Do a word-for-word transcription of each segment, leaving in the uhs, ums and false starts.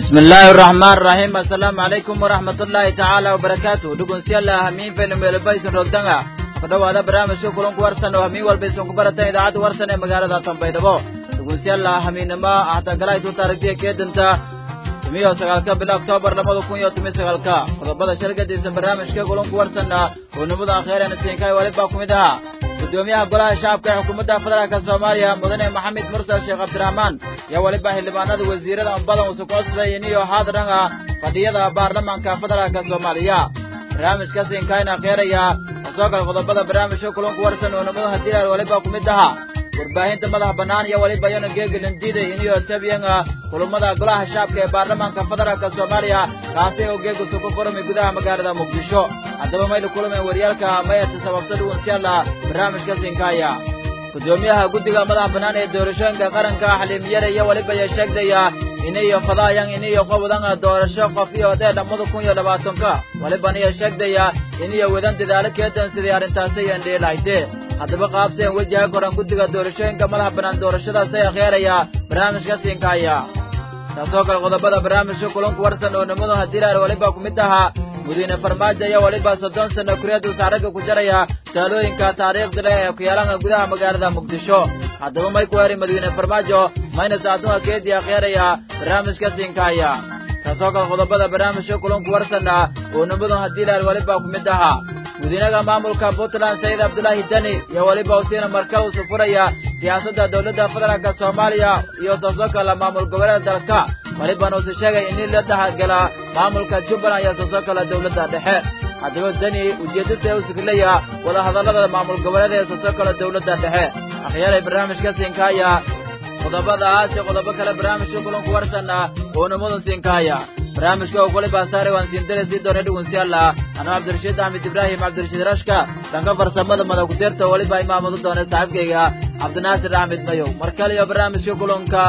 بسم الله الرحمن الرحيم السلام عليكم ورحمة الله تعالى وبركاته دقون سيالله همين فيلم يلبايسن روغدنغا قدو هذا برامج شكرون كورسن وهمين والبيسن كبرتين إذاعات ورسن مقالة تنبيدبو دقون سيالله همين ما أحتا قلايتو تاركتية كيدنتا تميو سغالكا بلا أكتوبر لمدو كون يو تمي سغالكا قدو بدا شركة ديسن برامج شكرون كورسن ونمودا خيرا نسينكاي والباكم إدها قدوميها قلاء الشعب كحكومة فدرالك الصومالية مدني محمد مرسل شيخ عبد الرحمن يا ولبا هلبانada wasiirada ambada uu soo qodsayniyo hadrana fadiyada baarlamaanka federaalka Soomaaliya barnaamijkaas in kayna qeeraya soo gal qodobada barnaamijka kulanka warsan oo nabada hadii ay waliba ku mid aha warbaahinta madax banaan iyo waliba yana geegalin diiday inuu tabiyaga kulamada golaha shacabka ee baarlamaanka federaalka Soomaaliya kaasi oo geego soo ku furmay gudaha magaalada Muqdisho hadaba may la kulmay wariyalka mayad sababtadu insha Allah barnaamijkaas in kaya gudoomiyaha guddiga madax banaan ee doorashooyinka qaranka xaliimiyada iyo waliba ay sheegdaya inay fadayaan inay qowdan doorasho qof iyo dad lamada kun iyo labaatanka waliba ay sheegdaya inay wadan dadaalkeedan sidii arintaasi ay dheelaaytay hadaba qaabseen wajaha koran guddiga doorashooyinka madax banaan doorashadaas ay khayraaya barnaamijka siinkaya taasoo kale qodobada barnaamijka kulanka warsan oo namada hadii ay waliba ku mid aha mudane farmaajo ayaa waliba soddon sano kureedu saaraga ku jaraya talooyinka taariikhda leh ee ku yeelan gudaha magaalada Muqdisho hadaba may ku heri mudane farmaajo mayna saacadaha keediya khayraaya barnaamijka siinkaya taasoo kale qodobada barnaamijka kulanka warsan oo namada hadii ay waliba ku mid aha mudanaha maamulka Puntland Said Abdullahi Dani iyo waliba wasiirka markaa uu furaya siyaasadda dawladda federaalka Soomaaliya iyo taasoo kale maamul goboleed dalka waliba noo sheegay in la dhaxgala maamulka Jubbaland iyo taasoo kale dawladda dhexe hadaba Dani ujeedada uu siglaya wada hadallada maamul goboleed ee taasoo kale dawladda dhexe akhyaalay barnaamijka siinkaya qodobada aasi qodobo kale barnaamijka kulanka warsan oo namada siinkaya barnaamijka oo kale baasaare waan siin dareysay doonay dhugun si Allah ana Cabdirashiid Ahmed Ibrahim Cabdirashiid Rashka dhanka farsamada madax ku deerta waliba imaamadu doonay saaxiibkayga Cabdinaasir Ahmed Mayo markale iyo barnaamijka kulanka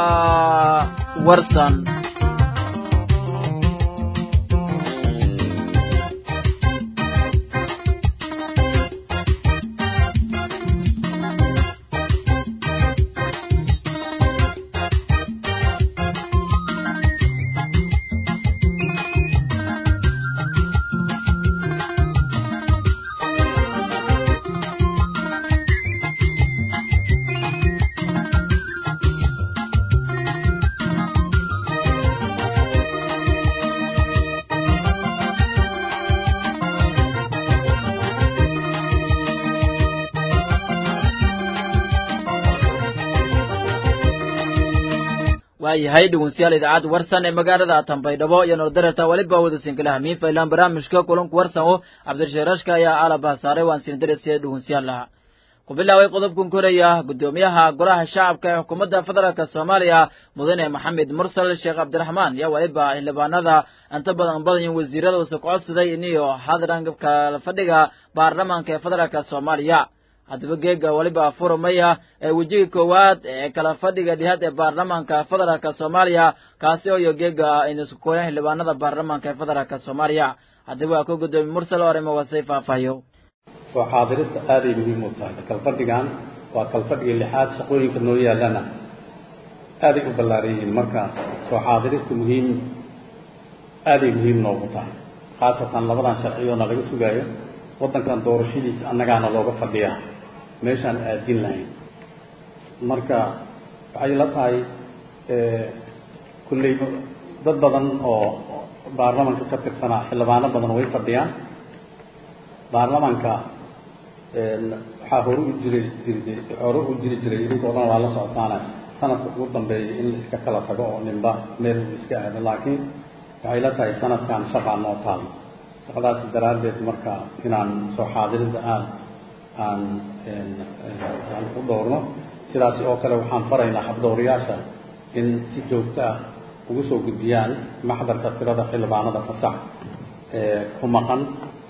warsan yahay dhugunsiyaal idaacad warsan ee magaalada Tanbaydhabo iyo Nordarta waliba wada sinkalaha miin faylan barnaamijka kulanka warsan oo Cabdirashiid Rashka ayaa alaba saaray waan siin dareysay dhugunsiyaal ku bilaaway qodobkan koraya gudoomiyaha golaha shacabka ee xukuumadda federaalka Soomaaliya mudane Maxamed Mursal Sheekh Cabdiraxmaan yaa waliba xildhibaanada inta badan badan wasiirada oo soo codsaday inay hadranka fadhiga baarlamaanka ee federaalka Soomaaliya hadaba geega waliba furmaya ee wajiga koowaad ee kala fadhiga dhihad ee baarlamaanka federaalka Soomaaliya kaasi oo geega inuu isku kooyaan xildhibaanada baarlamaanka ee federaalka Soomaaliya hadaba ku gudoomiye Mursal Orimo wasay faafayo soo xaadirista aad ay muhiim u tahay kala fadhigan waa kala fadhiga lixaad shaqooyinka noo yaalana aad ay u ballaariyeen marka soo xaadirista muhiim aad ay muhiim noogu tahay khaasatan labadan sharciyo laga sugayo wadankan doorashadiisa annagaana looga fadhiyaa meeshaan aadin lahayn marka waxay la tahay kulley dad badan oo baarlamaanka ka tirsanaa xildhibaano badan way fadhiyaan baarlamaanka waxaa hore u jiray jiray hore u jiri jiray idinkoo dhan waa la socotaana sanadka ugu dambeeyay in la iska kala tago oo ninba meel uu iska aado laakiin waxay la tahay sanadkan shaqaa noo taal shaqadaas daraaddeed marka inaan soo xaadirida aan aan aan u dhowrno sidaas oo kale waxaan faraynaa habdowriyaasha in si joogto ah ugu soo gudbiyaan maxdarka tirada xildhibaanada fasax ee ku maqan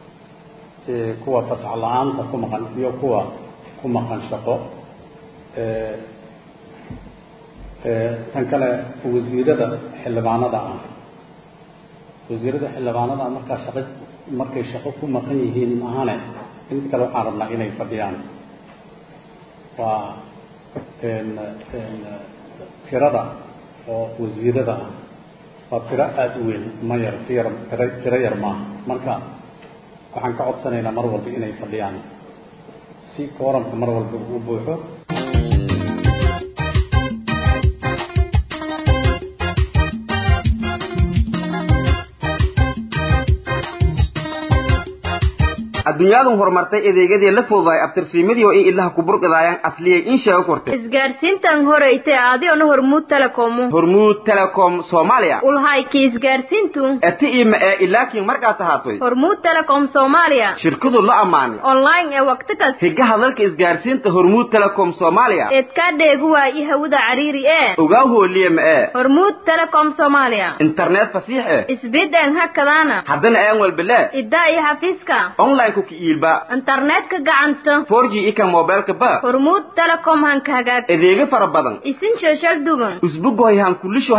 ee kuwa fasax la'aanta ku maqan iyo kuwa ku maqan shaqo ee ee tan kale wasiirada xildhibaanada ah wasiirada xildhibaanada marka shaqo markay shaqo ku maqan yihiin maahane inta kale waxaan rabnaa inay fadhiyaan waa een een tirada oo wasiirada ah وترى أدوين ما يرتير ترير ما مركا وحن كعد سنة مرة بإنا يفضيان سي كورم مرة بوحو adduunyadu horumartay adeegyadii la fududay abtirsiimadii oo ay ilaha ku burqadayaan asliyay in sheego kortay isgaarsiintan horeeytay aadiona hormuud telecom hormuud telecom Soomaaliya ulhay ki isgaarsiintu ati ima ee ilaakiin markaa tahaatay hormuud telecom Soomaaliya shirkadu la amaanay online ee waqti kas higa hadalka isgaarsiinta hormuud telecom Soomaaliya ee ka dheegu waa i hawada cariiri ee uga hooliyay ma ee hormuud telecom Soomaaliya internet fasiix ee isbidan hakadana hadana aan walbala idaa iyo xafiiska online ku kiilba internet ka gacanta four G ika mobile ka ba hormuud telecom han ka hagaag adeega fara badan isin social duban usbugoy han kulisho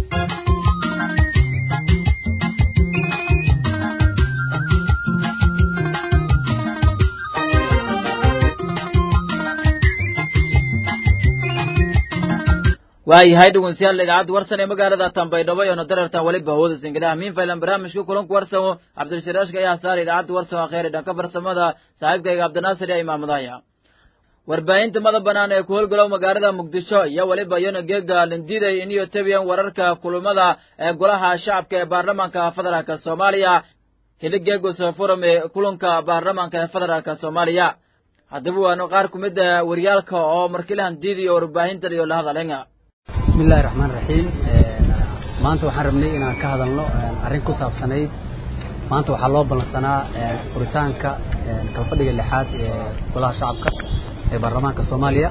waayahay dhegeystayaal idaacad warsan ee magaalada Tanbaydhabo iyo nadarartan waliba hawada singalaha min faylan barnaamijka kulanka warsamo Cabdulshiraashka ayaa saaray idaacad warsan oo khayr dhanka farsamada saaxiibkayga Cabdinaasir iyo imaamadaya warbaahinta madax banaan ee ku howlgalo magaalada Muqdisho iyo waliba yana geega lindiday in iyo tabiyan wararka kulamada ee golaha shacabka ee baarlamaanka federaalka Soomaaliya hiligeego soo furmay kulanka baarlamaanka ee federaalka Soomaaliya hadaba waanu qaar kumid ah wariyalka oo markiilan diidiyo warbaahinta iyo la hadalaya بسم الله الرحمن الرحيم maanta waxaan rabnay inaan ka hadalno arrin ku saabsanayd maanta waxa loo balansanaa furitaanka kalfadhiga lixaad ee golaha shacabka ee baarlamaanka Soomaaliya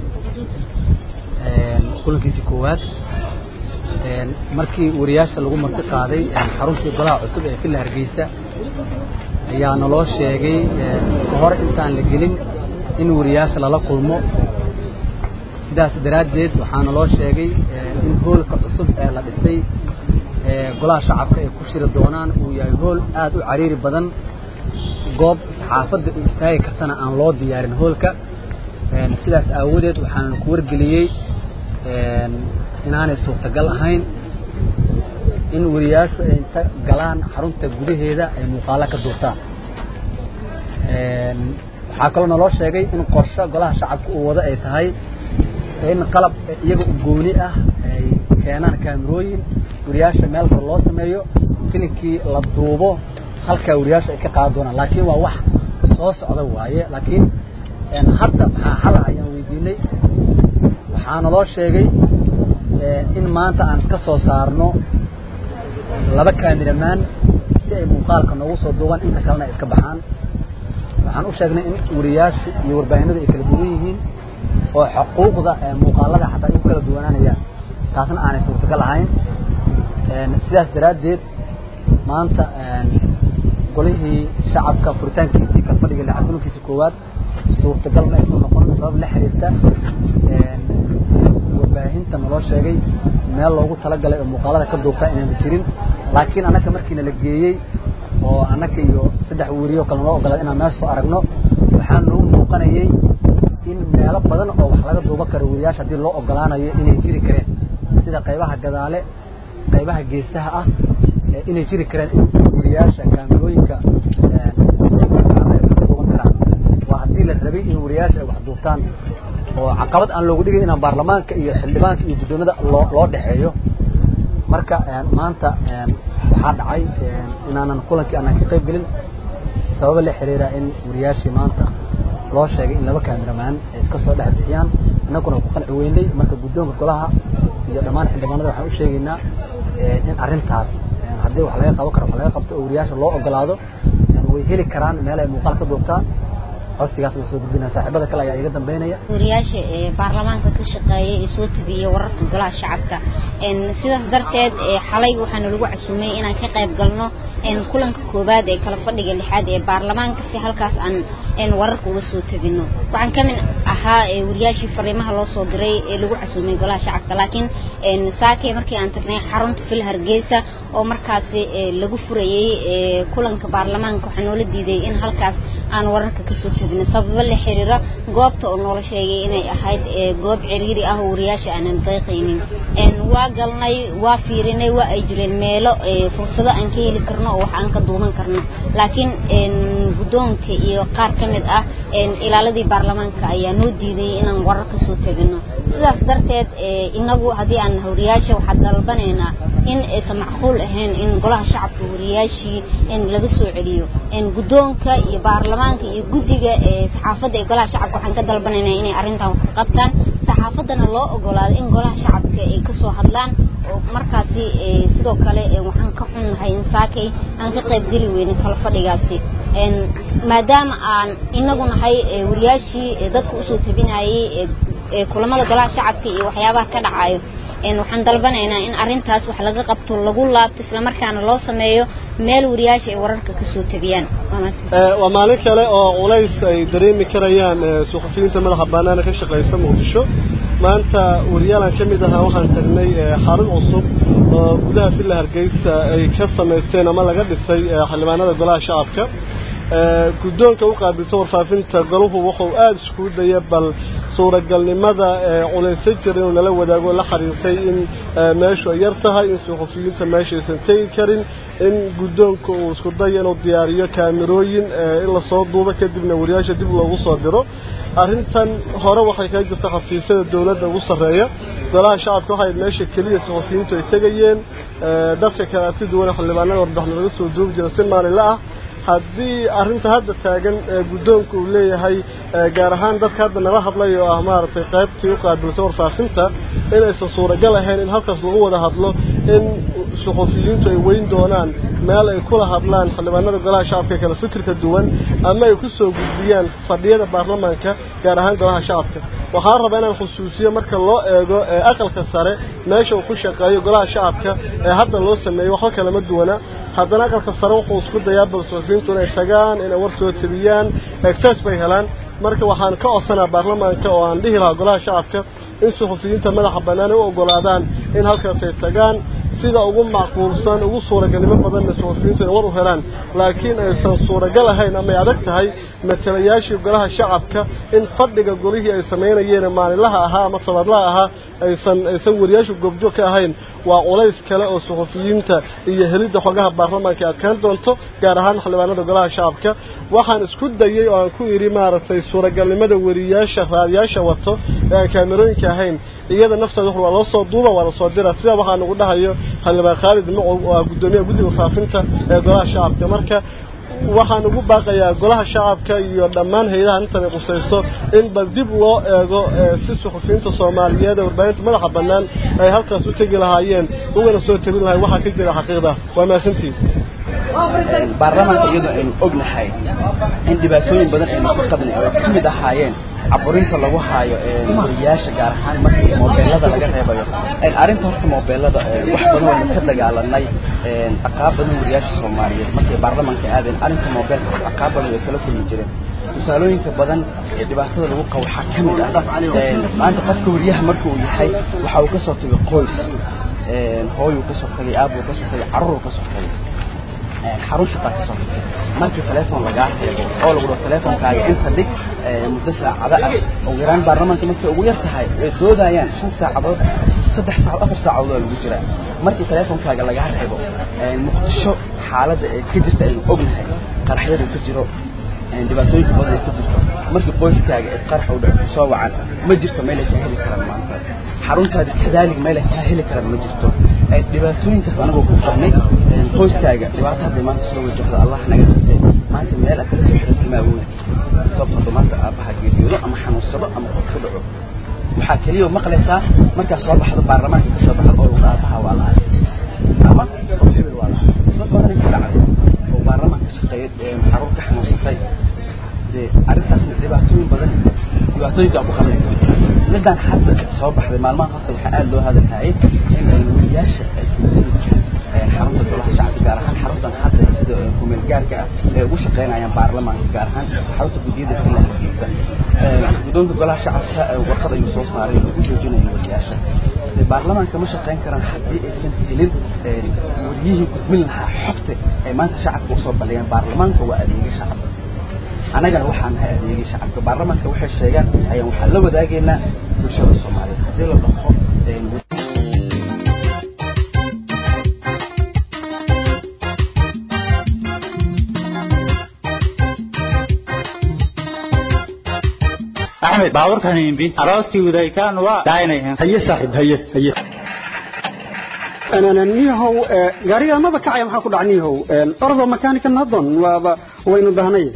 kulankiisa koowaad markii wariyaasha lagu marti qaaday xaruntii golaha cusub ee Villa Hargeysa ayaa naloo sheegay ka hor intaan la gelin in wariyaasha lala kulmo sidaas daraadeed waxaana loo sheegay in hoolka cusub ee la dhisay ee golaha shacabka ay ku shiri doonaan uu yahay hool aad u cariiri badan goob saxaafadda u istaagi kartana aan loo diyaarin hoolka sidaas aawadeed waxaan ku wargeliyay inaanay suurtagal ahayn in wariyaashu ay inta galaan xarunta gudaheeda ay muuqaalo ka duurtaan waxaa kaloo naloo sheegay in qorshe golaha shacabka uu wado ay tahay in qalab iyaga u gooni ah ay keenaan kaamirooyin wariyaasha meel kale loo sameeyo filimkii la duubo halka wariyaasha ay ka qaad doonaan laakiin waa wax soo socda waaye laakiin een hadda waxa xal ayaan weydiinay waxaana loo sheegay in maanta aan ka soo saarno laba kaamiramaan si ay muuqaalka noogu soo duuban inta kalena iska baxaan waxaan u sheegnay in wariyaasha iyo warbaahinadu ay kala duwan yihiin oo xuquuqda muuqaalada xataa ay kala duwanaanayaan taasna aanay suurtagal ahayn sidaas daraadeed maanta golihii shacabka furitaankiisii ka fadhiga lixaad kulankiisa koowaad suurtagal ma aysan noqon sabab la xiriirta warbaahinta naloo sheegay meel loogu talagalay oo muuqaalada ka duubta inaan jirin laakiin anaka markiina la geeyey oo anaka iyo saddex wariyo kale loo ogolaaday inaan meesha soo aragno waxaan noo muuqanayay in meelo badan oo wax laga duuba karo wariyaasha hadii loo ogolaanayo inay jiri kareen sida qaybaha gadaale qaybaha geesaha ah inay jiri kareen wariyaasha kaamirooyinka waa hadii la rabay in wariyaasha ay wax duubtaan oo caqabad aan loogu dhigay in baarlamaanka iyo xildhibaanka iyo guddoomada loo loo dhaxeeyo marka maanta waxaa dhacay inaanan kulankii aanan ka qayb gelin sabab la xiriira in wariyaashii maanta loo sheegay in laba kaamiramaan ay ka soo dhex bixiyaan annaguna ku qanci weynay marka guddoonka golaha iyo dhammaan xildhibaanada waxaan u sheegaynaa in arrintaas haddii wax laga qaban karo wax laga qabto oo wariyaasha loo ogolaado way heli karaan meel ay muuqaal ka duubtaan codsigaas la soo gudbinaa saaxiibada kale ayaa iga dambeynaya wariyaasha ee baarlamaanka ka shaqeeyay ee soo tabiyay wararka golaha shacabka in sidaas darteed xalay waxaan lagu casuumay inaan ka qayb galno in kulanka koobaad ee kala fadhiga lixaad ee baarlamaanka si halkaas aan in wararka uga soo tabino waxaan ka mid ahaa ee wariyaashii fariimaha loo soo diray ee lagu casuumay golaha shacabka laakiin een saakay markii aan tagnay xarunta fil Hargeysa oo markaasi lagu furayay kulanka baarlamaanka waxaa noola diiday in halkaas aan wararka ka soo tabino sabab la xiriira goobta oo noola sheegay inay ahayd goob ciriiri ah oo wariyaasha aanan deeqaynin een waa galnay waa fiirinay waa ay jireen meelo fursado aan ka heli karno oo wax aan ka duuban karno laakiin een gudoonka iyo qaar kamid ah een ilaaladii baarlamaanka ayaa noo diiday inaan wararka soo tabino sidaas darteed inagu hadii aan wariyaasha waxa dalbanaynaa in aysan macquul ahayn in golaha shacabka wariyaashii in laga soo celiyo in gudoonka iyo baarlamaanka iyo guddiga ee saxaafadda ee golaha shacabka waxaan ka dalbanaynaa inay arrintan wax ka qabtaan saxaafadana loo ogolaado in golaha shacabka ay ka soo hadlaan oo markaasi sidoo kale waxaan ka xunnahay in saakay aan ka qayb geli weynin kala fadhigaasi een maadaama aan inagu nahay wariyaashii dadku u soo tabinayay ee kulamada golaha shacabka iyo waxyaabaha ka dhacayo een waxaan dalbanaynaa in arrintaas wax laga qabto lagu laabto isla markaana loo sameeyo meel wariyaasha ay wararka ka soo tabiyaan waa maalin kale oo culays ay dareemi karayaan suxufiyiinta madaxa bannaan ka shaqeysa Muqdisho maanta wariyaalan kamid ah waxaan tagnay xarun cusub oo gudaha fil Hargeysa ay ka sameysteen ama laga dhisay xildhibaanada golaha shacabka gudoonka u qaabilsan warfaafinta goluhu wuxuu aad isku dayay bal suuragalnimada culays jiray oo la wadaago la xariirtay in meeshu yar tahay in suxufiyiinta meesha aysan tagi karin in gudoonka uu isku dayo inuu diyaariyo kaamirooyin in la soo duubo kadibna wariyaasha dib loogu soo diro arrintan hore waxay ka jirtay xafiisyada dawladda ugu sareeya golaha shacabka waxay meesha kaliya suxufiyiintu ay tagayeen dadka kale si duwan xildhibaanada warbixin laga soo duubi jiray si maalinle ah haddii arrinta hadda taagan gudoonku uu leeyahay gaar ahaan dadka hadda nala hadlayo ah maartay qaybtii u qaabilsan warfaafinta in aysan suuragal ahayn in halkaas lagu wada hadlo in suxufiyiintu ay weyn doonaan meel ay kula hadlaan xildhibaanada golaha shacabka kala fikirka duwan ama ay ku soo gudbiyaan fadhiyada baarlamaanka gaar ahaan golaha shacabka waxaan rabaa inaan xusuusiyo marka loo eego aqalka sare meesha uu ku shaqeeyo golaha shacabka ee hadda loo sameeyo waxa kale ma duwana haddana aqalka sare wuxuu isku dayaa bal suxufiyiintu inay tagaan inay war soo tabiyaan access bay helaan marka waxaan ka codsanaa baarlamaanka oo aan dhihi lahaa golaha shacabka in suxufiyiinta madaxa bannaan u ogolaadaan in halkaas ay tagaan sida ugu macquulsan ugu suuragalnimo badan suxufiyiintu war u helaan laakiin aysan suuragal ahayn ama ay adag tahay matalayaashii golaha shacabka in fadhiga golihii ay sameynayeen maalinlaha ahaa ama sabadlaha ahaa aysan aysan wariyaashu goobjoog ka ahayn waa culays kale oo suxufiyiinta iyo helida xogaha baarlamaanka aad kaan doonto gaar ahaan xildhibaanada golaha shacabka waxaan isku dayay oo aan ku yiri maaragtay suuragalnimada wariyaasha raadiyaasha wato ee kaamirooyinka ahayn iyada nafteeda waa loo soo duuba waa la soo diraa sida waxaan ugu dhahayo xildhibaan Khalid Macow oo gudoomiyaha guddiga warfaafinta ee golaha shacabka marka waxaan ugu baaqayaa golaha shacabka iyo dhammaan hay'adaha inta ay qusayso in bal dib loo eego si suxufiyiinta Soomaaliyeed ee warbaahinta madaxa bannaan ay halkaas u tagi lahaayeen ugana soo tabin lahaay waxa ka jira xaqiiqda waa maasantii baarlamaanka iyadoo aynu ognahay in dhibaatooyin badan aynu ku qabnay oo ka mid ahaayeen caburinta lagu haayo wariyaasha gaar ahaan markii moobeelada laga reebayo arrinta horta moobeelada wax badan oo ka dagaalanay caqabad badan wariyaasha Soomaaliyeed markii baarlamaanka aadeen arrinta moobeelka caqabad badan ay kala kulmi jireen misaalooyinka badan ee dhibaatada lagu qabo waxa ka mid ah maanta qofka wariyaha markuu yahay waxa uu ka soo tagay qoys hooyo ka soo tagay aab ka soo tagay carruur ka soo tagay xarun shaqo ka soo tagay markii telefoon laga xiro oo lagu telefoonkaaga inta dhig muddo saacada ah oo yaraan baarlamaanka markii ugu yar tahay ay doodayaan shan saacadood saddex saacadood afar saacadood lagu jira markii telefoonkaaga laga xiro Muqdisho xaaladda ay ka jirta ay ognahay qaraxyada ka jiro dhibaatooyinka badan ka jirto markii qoyskaaga ay qarax u dhaco soo wacan ma jirto meel ay ka heli karaan maanta xaruntaada kadaalig meel ay ka heli karaan ma jirto dhibaatooyinkaas anagoo ku qabnay qoyskaaga dhibaatada maanta soo wajahda Allah naga sii maanta meel aad kala soo xiriirtay ma awood sababtoo maanta aabaha geeriyo ama xanuunsado ama qof ku dhaco waxa kaliya maqlaysaa marka soo baxdo baarlamaanka ka soo baxdo oo aabaha waa la ama hebel waa la sababtoo ay dhacday oo baarlamaanka shaqeeyay xarunta xanuunsatay arrintaas dhibaatooyin badan dhibaatooyinka ku qabnay midaan hadda soo baxday maalmaha hasta waxa aad loo hadalhay in ay wariyaasha ay xarunta golaha shacabka gaar ahaan xaruntan hadda sida ku meel gaarka ah ee ay ugu shaqeynayaan baarlamaanka gaar ahaan xarunta guddiyada filankiisa guddoonka golaha shacabka warqad ayuu soo saaray lagu joojinayo wariyaasha baarlamaanka ma shaqeyn karaan haddii aysan helin wariyihii gudmin lahaa xogta ay maanta shacabka usoo baliyeen baarlamaanka waa adeega shacabka anagana waxaan nahay adeegii shacabka baarlamaanka waxay sheegaan ayaan waxaan la wadaagaynaa bulshada soomaaliyeed haddii la dhaqo أحمد باور كان ينبي أراستي وذا كان وداينه هي صاحب هي هي أنا نيهو قرية ما بكعي محاكو دعنيهو أرض مكانك النظن وين الدهنية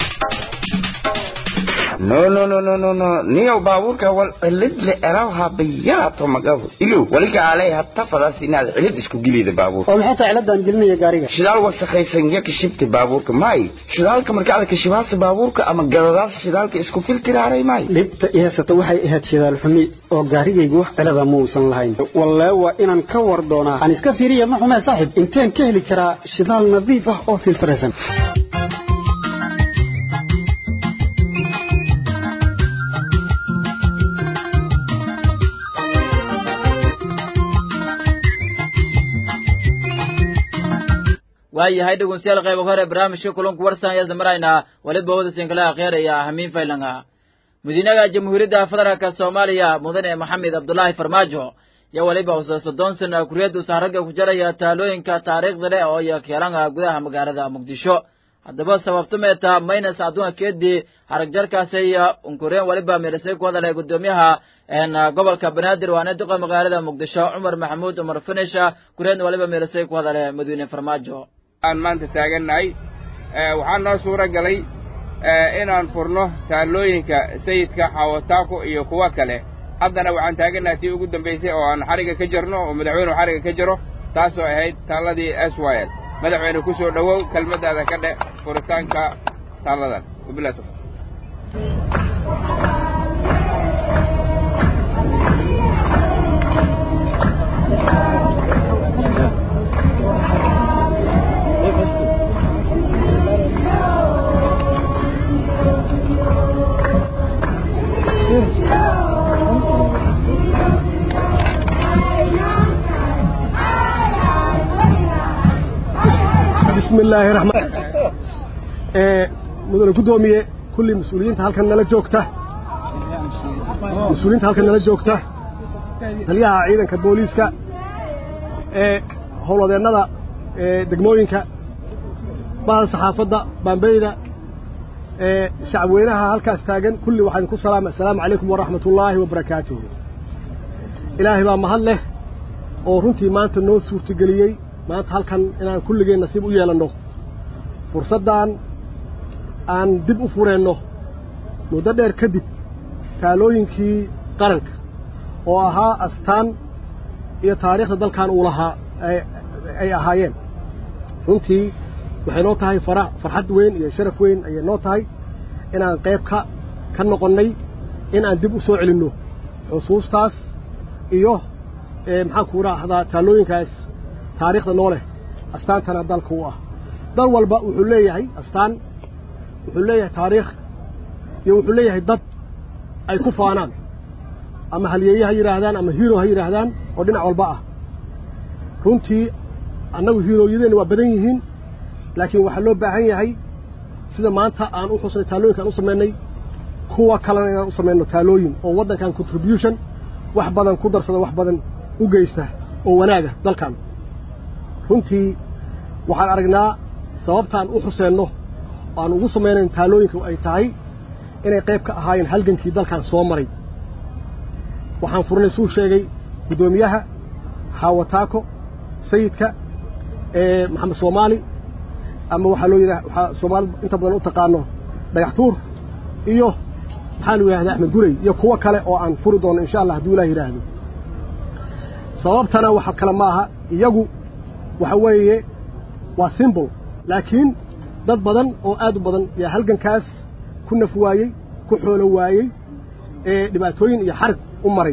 no no no no no no نيو باوركا والعلد لأراوها بياته مقابل إلو ولك عليها التفضل سينال علد اسكو قليد بابور ومحيطة علد أن قلنا يا قارية شدال وسخيسن يك شبت بابورك ماي شدالك مركالك شباس بابورك أما قرراس شدالك اسكو فلتر علي ماي لبت إيها ستوحي إيها شدال حمي وقارية يقوح على موسى لهين والله وإن نكور دونا عن اسكافيرية معه ما صاحب انتين كهلي كرا شدال نظيفة أو في الفرسن waayahay dhegeystayaal qayb hore barnaamijka kulanka warsan ayaa samarayna waliba wada sinkala khayr iyo ahmiin faylanga mudinaga jamhuuriyadda federaalka Soomaaliya mudane Maxamed Abdullaahi Farmaajo ya waliba usoo soddon sano kuriyadu saaraga ku jaraya taalooyinka taariikhda leh oo ay keelanga gudaha magaalada Muqdisho haddaba sababtu meeta maynas adduunka keedii harag jarkaasay unkureen waliba meelasay ku hadalay gudoomiyaha een gobolka Banaadir waana duqa magaalada Muqdisho Umar Maxamuud Umar Fanisha kureen waliba meelasay ku hadalay madaxweyne Farmaajo aan maanta taaganahay waxaan noo suura galay inaan furno taalooyinka sayidka xawataako iyo kuwa kale haddana waxaan taaganahay tii ugu dambeysay oo aan xariga ka jarno oo madaxweynuhu xariga ka jaro taasoo ahayd taaladii S Y L madaxweyne ku soo dhawow kelmadaada ka dhe furitaanka taaladan wabilaatu بسم الله الرحمن الرحيم مدن قدوميه كل مسؤولين halkan nala joogta مسؤولين halkan nala joogta taliyaha ciidanka booliska ee howladeennada ee degmooyinka baan saxaafada baanbeeyda ee shacabweynaha halkaas taagan kulli waxaan ku salaamay assalaamu calaykum wa rahmatullaahi wa barakaatuh ilaahay baa mahad leh oo runtii maanta noo suurtageliyay maanta halkan inaan kulligeen nasiib u yeelano fursaddan aan dib u fureenno muddo dheer kadib taalooyinkii qaranka oo ahaa astaan iyo taariikhda dalkan uu lahaa ay ahaayeen runtii waxay noo tahay farax farxad weyn iyo sharaf weyn ayay noo tahay inaan qayb ka ka noqonnay in aan dib u soo celinno xusuustaas iyo maxaan ku raahdaa taalooyinkaas taariikhda noole astaantana dalka u ah dal walba wuxuu leeyahay astaan wuxuu leeyahay taariikh iyo wuxuu leeyahay dad ay ku faanaan ama halyeeyaha yiraahdaan ama hero ha yiraahdaan oo dhinac walba ah runtii annagu heroyadeen waa badan yihiin laakiin waxa loo baahan yahay sida maanta aan u xusnay taalooyinka aan u sameynay kuwa kalena inaan u sameyno taalooyin oo waddankan contribution wax badan ku darsada wax badan u geysta oo wanaaga dalkan runtii waxaan aragnaa sababtaan u xuseenno aan ugu sameynayn taalooyinka ay tahay inay qayb ka ahaayeen halgankii dalkan soo maray waxaan furnay suu sheegay gudoomiyaha xawataako sayidka ee maxamed Soomaali ama waxa loo yiraahdaa waxa Soomaali inta badan u taqaano dhagax tuur iyo maxaa loo yiraahdaa Axmed Gurey iyo kuwa kale oo aan furi doono insha Allah haduu Ilaahay yiraahdo sababtana waxa kala maaha iyagu waxa weeye waa symbol laakiin dad badan oo aad u badan yaa halgankaas ku naf waayay ku xoolo waayay ee dhibaatooyin iyo xarg u maray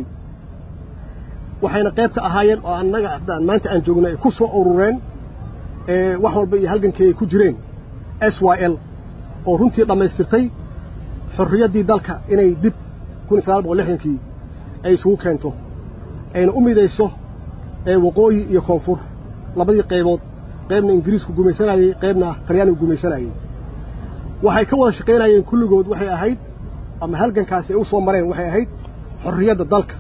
waxayna qayb ka ahaayeen oo annaga maanta aan joognay ku soo urureen ee wax walba iyo halgankii ku jireen S Y L oo runtii dhammaystirtay xorriyaddii dalka inay dib kun iyo sagaal boqol lixdankii ay isugu keento ayna u midayso ee waqooyi iyo koonfur labadii qaybood qaybna ingiriisku gumaysanayay qaybna talyaanigu gumaysanayay waxay ka wada shaqaynayeen kulligood waxay ahayd ama halgankaasi ay u soo mareen waxay ahayd xorriyadda dalka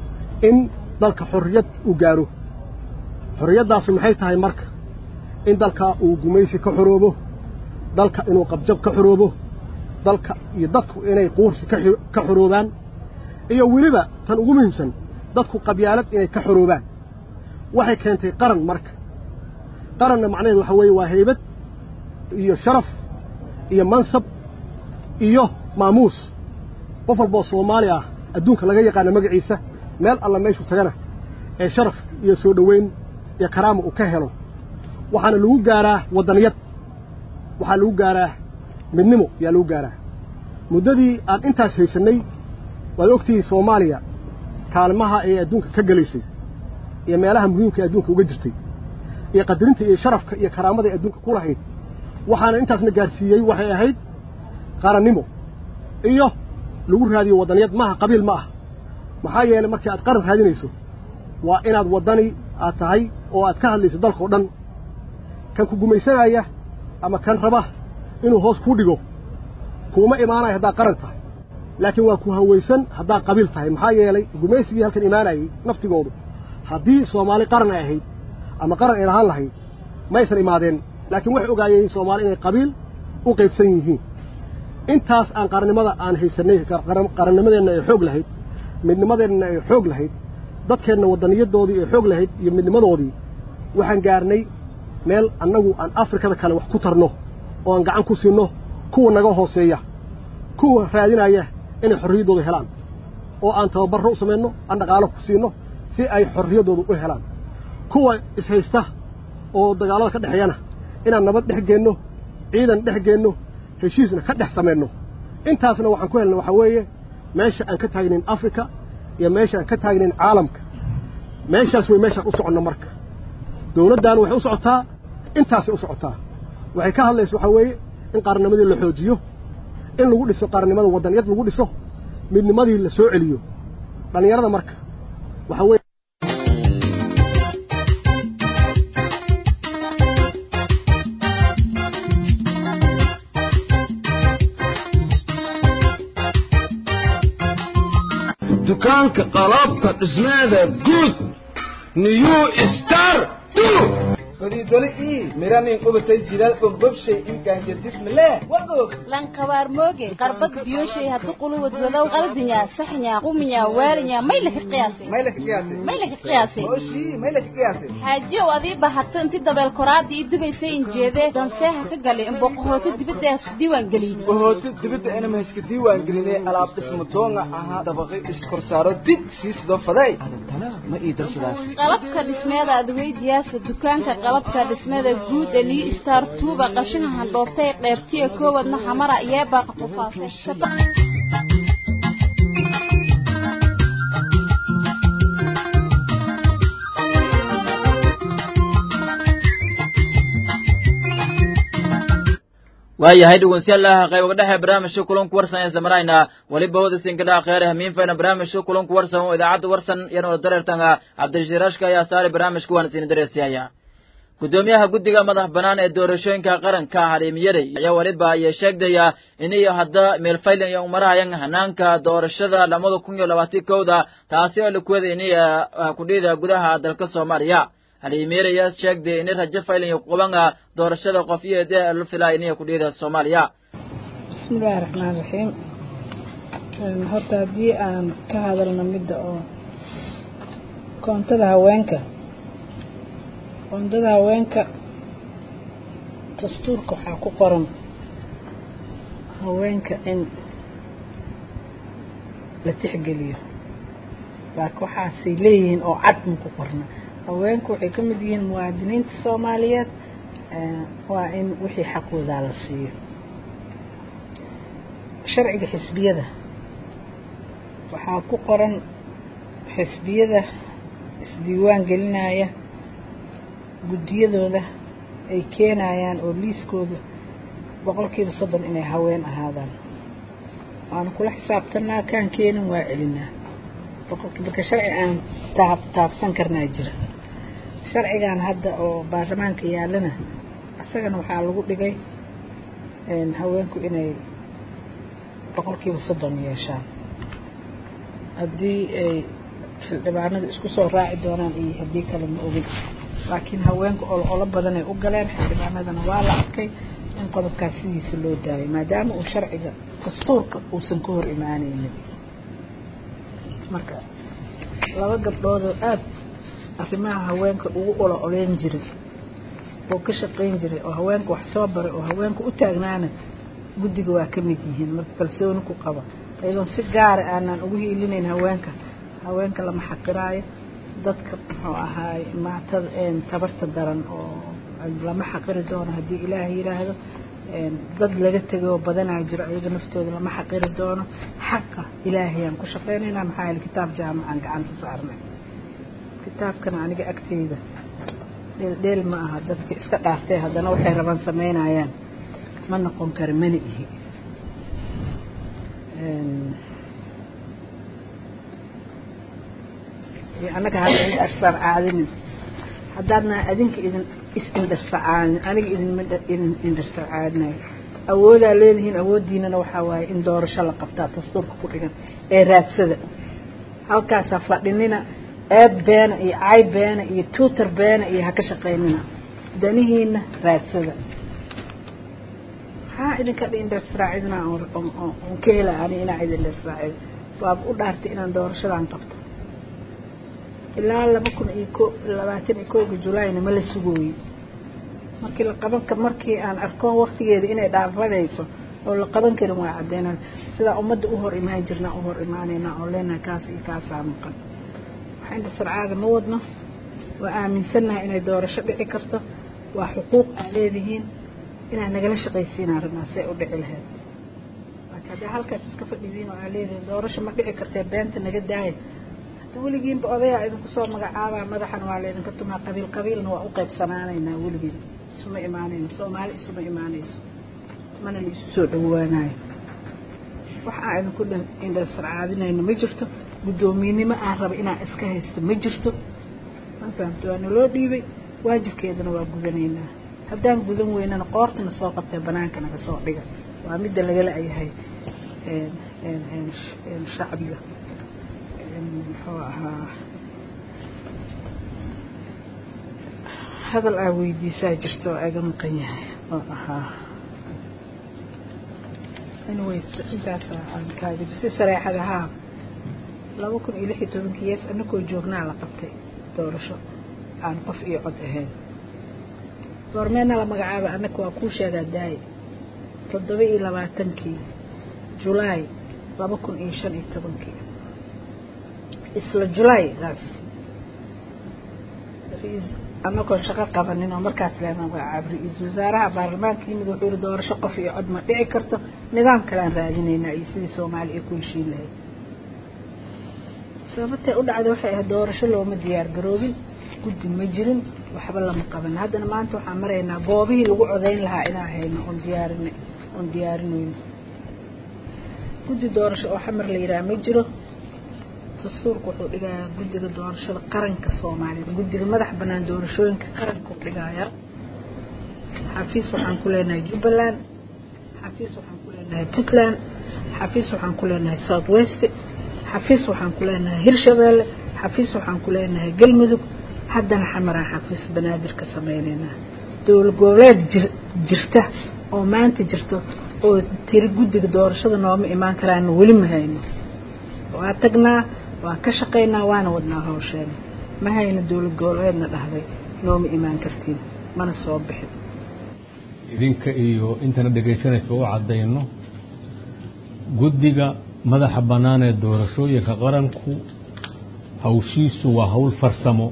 in dalka xorriyad uu gaaro xorriyaddaasi maxay tahay marka in dalka uu gumaysi ka xoroobo dalka inuu qabjab ka xoroobo dalka iyo dadku inay quursi ka xoroobaan iyo weliba tan ugu muhiimsan dadku qabyaalad inay ka xoroobaan waxay keentay qaran marka qaranna macnaheedu waxa weeye waa haybad iyo sharaf iyo mansab iyo maamuus qof walboo soomaali ah adduunka laga yaqaano magaciisa meel alla meeshuu tagana ee sharaf iyo soo dhoweyn iyo karaama uu ka helo waxaana lagu gaaraa waddaniyad waxaa lagu gaaraa midnimo yaa lagu gaaraa muddadii aan intaas haysannay waad ogtihiin soomaaliya kaalmaha ee adduunka ka gelaysay iyo meelaha muhiimka ee adduunka uga jirtay iyo qadarinta iyo sharafka iyo karaamada ee adduunka ku lahayd waxaana intaasna gaarsiiyey waxay ahayd qarannimo iyo lagu raadiyo waddaniyad maaha qabiil ma ah maxaa yeelay markii aad qaran raadinayso waa inaad waddani aad tahay oo aad ka hadlayso dalkao dhan kan ku gumaysanaya ama kan raba inuu hoos kuu dhigo kuuma imaanayo haddaad qaran tahay laakiin waa ku hawaysan haddaad qabiil tahay maxaa yeelay gumaysigii halkan imaanayay naftigoodu haddii soomaali qaran ay ahayd ama qaran ay lahaan lahayd maysan imaadeen laakiin waxay ogaayeen soomaali inay qabiil u qaybsan yihiin intaas aan qarannimada aan haysanay qarannimadeenna ay xoog lahayd midnimadeenna ay xoog lahayd dadkeenna waddaniyadoodii ay xoog lahayd iyo midnimadoodii waxaan gaarnay meel annagu aan afrikada kale wax ku tarno oo aan gacan ku siinno kuwa naga hooseeya kuwa raadinaya inay xorriyaddooda helaan oo aan tababarro u samayno aan dhaqaalo ku siinno si ay xorriyaddooda u helaan kuwa ishaysta oo dagaalada ka dhexeeyana inaan nabad dhex geenno ciidan dhex geenno heshiisna ka dhex samayno intaasna waxaan ku helnay waxaa weeye meesha aan ka taagnayn afrika iyo meesha aan ka taagnayn caalamka meeshaas way meeshaan u soconno marka dawladdan waxay u socotaa intaasay u socotaa waxay ka hadlaysa waxaa weeye in qarannimadii la xoojiyo in lagu dhiso qarannimada waddaniyad lagu dhiso midnimadii la soo celiyo dhallinyarada marka waxaa weeye dukaanka qalabka dhismeeda guud new star fariidole ii miranin qubatay jilaal bombobshay ii gaanjadismale wagoog lan qabaar mooge qarbad biyoshay hadu quluwad wadaw qaldinya saxnya quminya waarinya mayla ka qiyaasay mayla ka qiyaasay mayla ka qiyaasay oshi mayla ka qiyaasay xaaji wadi bahato inti dabeel koraadi ii dubaysay injeede danseeha ka galay in boqohoota dibadda isku diiwaan galiyay boqohoota dibadda inama iska diiwaan galinay alaab dhismo toonga aha dabaqay iskorsaaro dib sii sidoo faday ma ii dalsadaas qalabka dhismeeda aad weydiyaasa dukaanka qalabka dhismeeda guud ee New Star tuuba qashinaha dhoortay qaybtiya koowadna xamara iyo baaqa qufaasay waayahay dhegeystayaal qayb dhexe barnaamijka kulanka warsan ee samarayna waliba wada sinkada khayr ahmiin fayna barnaamijka kulanka warsan oo idaacada warsan iyo dareertanga Cabdishirashka ayaa saaray barnaamijka waan siin dareesiyaya gudoomiyaha guddiga madax banaan ee doorashooyinka qaranka Harimiyada ayaa waliba ay sheegdaya in ay hadda meel faylan iyo umaraayeen hanaanka doorashada lamada kun iyo labaatan iyo kow taasi oo la kuwaday in ku dhida gudaha dalka Soomaaliya Harimiyada ayaa sheegday in rajo faylan iyo qobanga doorashada qofiyeed ee la filayo in ku dhida Soomaaliya bismillaahir rahmaanir rahiim horta hadii aan ka hadalno midda oo koontada haweenka koontada haweenka dastuurka waxaa ku qoran haweenka in la tixgeliyo laakiin waxaasay leeyihiin oo cad ku qorna haweenku waxay ka mid yihiin muwaadiniinta Soomaaliyeed waa in wixii xaqooda la siiyo sharciga xisbiyada waxaa ku qoran xisbiyada isdiiwaan gelinaya gudiyadooda ay keenayaan oo liiskooda boqolkiiba soddon inay haween ahaadaan waana kula xisaabtanaa kaan keenin waa celinaa boqolkiiba marka sharci aan taab taabsan karnaa jira sharcigan hadda oo baarlamaanka yaalana isagana waxaa lagu dhigay haweenku inay boqolkiiba soddon yeeshaan haddii ay xildhibaanada isku soo raaci doonaan iyo haddii kale ma ogin laakiin haweenku olo badan ay u galeen xildhibaanadana waa la arkay in qodobkaas sidiisa loo daayay maadaama uu sharciga dastuurka uusan ka hor imaanaynin marka laba gabdhood oo aada arrimaha haweenka ugu olo oleyn jiray oo ka shaqayn jiray oo haweenka wax soo baray oo haweenka u taagnaana guddiga waa ka mid yihiin marka kalsooni ku qaba iyadoon si gaara aanaan ugu hiilinayn haweenka haweenka lama xaqiraayo dadka muxuu ahaay maatada tabarta daran oo lama xaqiri doono haddii ilaahay yidhaahdo dad laga tegay oo badanaa jiro ayaga naftooda lama xaqiri doono xaqa ilaahayaan ku shaqaynaynaa maxaa yeele kitaab jaamacaan gacanta saarnay kitaabkana aniga agteyda dheeldheel ma aha dadka iska dhaaftay haddana waxay rabaan samaynayaan ma noqon kara mana ihi annaga hadda indharsaan caadinin haddaadna adinka idin is-indharsacaanin aniga idinma idin indharsaan caadinayo awoodaa leedihiin awooddiinana waxaa waaye in doorasho la qabtaa dastuurka ku dhigan ee raadsada halkaasaa fadhinina eed beena iyo cay beena iyo tuutar beena iyo ha ka shaqaynina danihiina raadsada maxaa idinka indharsraacidina on ka hela ani inaa idin indharsraacid waaba u dhaartay inaan doorashadan qabto ilaa laba kun iyo ko labaatan iyo kowga julaayna ma la sugooyey markii la qaban ka markii aan arkoon waqtigeeda inay dhaafanayso oo la qaban karin waa caddeynaan sidaa ummadda u hor imaan jirnaa u hor imaanaynaa oo leenahay kaas iyo kaasaa maqan waxaa inta sarcaaga ma wadno waa aaminsannahay inay doorasho dhici karto waa xuquuq aa leedihiin inaad nagala shaqaysiinaan rabnaa see u dhici lahayd laakiin haddii halkaas iska fadhidiin oo aa leedihiin doorasho ma dhici kartee beenta naga daaya weligiinba odayaa idinku soo magacaabaa madaxan waa laydinka tumaa qabiil qabiilna waa u qaybsanaanaynaa weligiin isuma imaanayno soomaali isuma imaanayso mana la isu soo dhawaanayo wax aan idinku indhasarcaadinayno ma jirto guddoomiyenimo aan raba inaan iska haysto ma jirto ma fahamta waa naloo dhiibay waajibkeedana waa gudanaynaa haddaan gudan weynana qoortana soo qabtee banaanka naga soo dhiga waa midda lagala yahay shacbiga muxuu ahaa hadal aa weydiisaa jirta oo aga maqan yahay oo ahaa anyway intaasa aan kaaga si sareexad ahaa laba kun iyo lix iyo tobankii yees anakoo joognaa la qabtay doorasho aan qof iyo cod ahayn goormeena la magacaaba annaka waa kuu sheegaa daaye toddoba iyo labaatankii julaay laba kun iyo shan iyo tobankii isla julaygaas anagoon shaqo qabanin oo markaas leema magacaab ra-iisul wasaaraha baarlamaanka yimid wuxuu yihi doorasho qof iyo cod ma dhici karto nidaam kale aan raadinaynaa iyo sidii soomaali ay ku heshiin lahayd sababtay u dhacday waxay ahayd doorasho looma diyaar garoobin guddi ma jirin waxba lama qaban haddana maanta waxaan maraynaa goobihii lagu codayn lahaa inaan hayno oon diyaarin oon diyaarinayno guddi doorasho oo xamar la yidhaha ma jiro dastuurku wuxuu dhigayaa guddiga doorashada qaranka soomaaliyeed guddiga madax bannaan doorashooyinka qaranka u dhigayaa xafiis waxaan ku leenahay jubbaland xafiis waxaan ku leenahay puntland xafiis waxaan ku leenahay south west xafiis waxaan ku leenahay hirshabeelle xafiis waxaan ku leenahay galmudug haddana xamaraan xafiis banaadir ka sameynaynaa dowlad goboleed jir jirta oo maanta jirto oo tiri guddiga doorashada nooma imaan karaan weli ma hayno waa tagnaa waa ka shaqaynaa waana wadnaa hawsheena ma hayno dowlad goboleedna dhahday nooma imaan kartiin mana soo bixin idinka iyo intana dhegaysanaysa u caddayno guddiga madaxa bannaan ee doorashooyinka qaranku hawshiisu waa hawl farsamo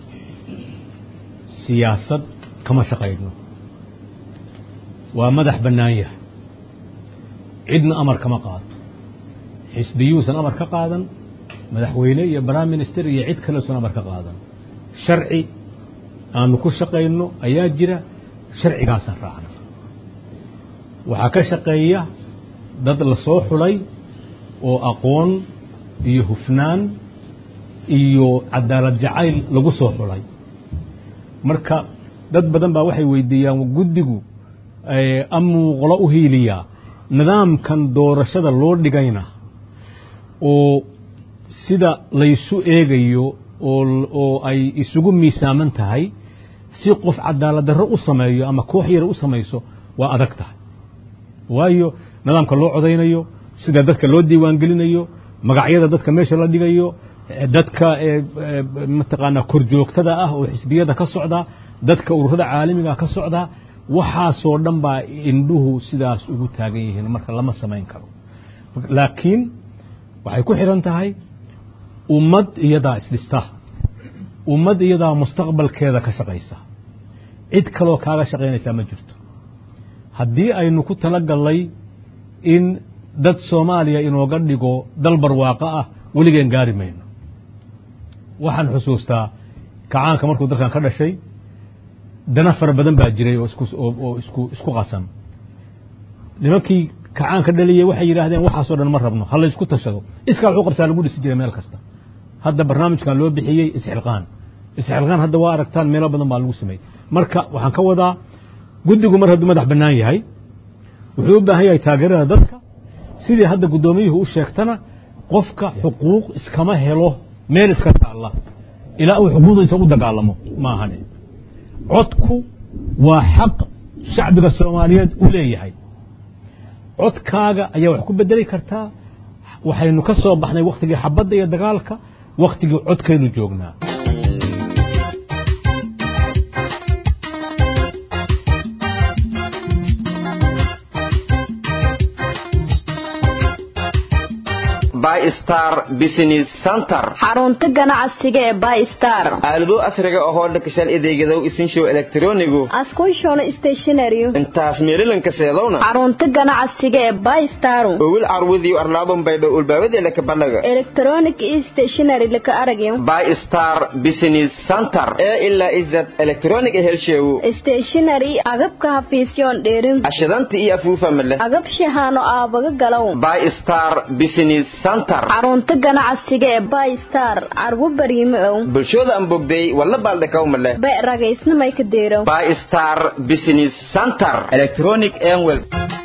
siyaasad kama shaqayno waa madax bannaan yahay cidna amar kama qaato xisbiyuusan amar ka qaadan madaxweyne iyo prime minister iyo cid kaleesan amar ka qaadan sharci aanu ku shaqayno ayaa jira sharcigaasaan raacna waxaa ka shaqeeya dad la soo xulay oo aqoon iyo hufnaan iyo cadaalad jacayl lagu soo xulay marka dad badan baa waxay weydiiyaan guddigu amuu qolo u hiiliyaa nidaamkan doorashada loo dhigayna oo sida laysu eegayo oo ay isugu miisaaman tahay si qof cadaalad darro u sameeyo ama koox yar u samayso waa adag tahay waayo nidaamka loo codaynayo sida dadka loo diiwaan gelinayo magacyada dadka meesha la dhigayo dadka mataqaanaa korjoogtada ah oo xisbiyada ka socda dadka ururada caalamiga ka socda waxaasoo dhan baa indhuhu sidaas ugu taagan yihiin marka lama samayn karo laakiin waxay ku xiran tahay ummad iyadaa isdhista ummad iyadaa mustaqbalkeeda ka shaqaysa cid kaloo kaaga shaqaynaysaa ma jirto haddii aynu ku talagallay in dad Soomaaliya inooga dhigo dal barwaaqo ah weligeen gaari mayno waxaan xusuustaa kacaanka markuu dalkan ka dhashay dana fara badan baa jiray oo isku oo isku isku qasan nimankii kacaanka dhaliyay waxay yiraahdeen waxaas oo dhan ma rabno hal isku tashado iska wuxuu qarsaa lagu dhisi jiray meel kasta hadda barnaamijkan loo bixiyay isxilqaan isxilqaan hadda waa aragtaan meelo badan baa lagu sameeyay marka waxaan ka wadaa guddigu mar hadduu madax bannaan yahay wuxuu u baahan yahay taageerada dadka sidii hadda guddoomiyuhu u sheegtana qofka xuquuq iskama helo meel iska taalla ilaa uu xuquuqdiisa u dagaalamo ma ahane codku waa xaq shacbiga Soomaaliyeed u leeyahay codkaaga ayaa wax ku bedeli kartaa waxaynu ka soo baxnay waqtigii xabadda iyo dagaalka waqtigii codkaynu joognaa By Star Business Center xarunta ganacsiga ee By Star aalado asriga oo hor dhakashal adeegada isin show electronigu askushona stationery intaas meelan ka seedowna xarunta ganacsiga ee By Star oo wil arwadi arlaadon baydo ulbaabada la ka balaga electronic stationery la ka aragayo By Star Business Center ee illa izad electronic helsheew stationery agabka hafiisyon dheerin ashadanta iyo afuufa male agab shahano aabaga galaw By Star Business xarunta ganacsiga ee By Star argu bariimo bulshada aan bogday wala baaldhakaw male bay ragaysna may ka deero By Star Business Center electronic anwell